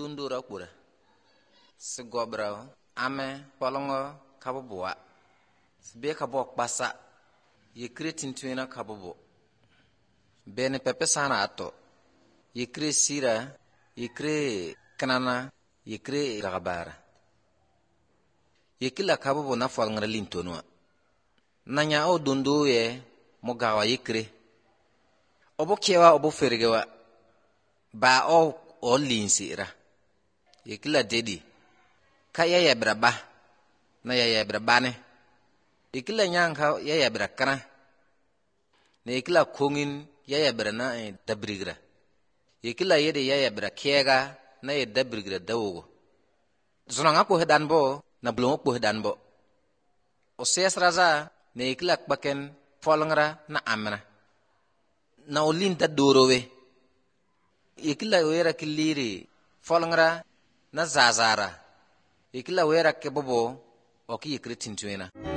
dundura kura si gobra ame polongo kaboboa be kabok basa yekre tintuina kabobo bene pepe sana ato yekre sira yekre kanana yekre gabara yekila kabobo na folngra lintonwa nanya o dundu ye mogawa yekre obo kewa obo fergewa ba o linsira yekila dedi kaya ya braba na ya brabane yekila nyanka ya brakana ne yekila kongin ya brana dabrigra yekila yede ya brakega na ya dabrigra dawogo zonanga ko hedanbo na blongo ko hedanbo o sesraza ne yekila kbaken folngra na amna na olinta dorowe yekila wera kiliri folngra na zazara yekila wera kebobo o ki yekre tintuena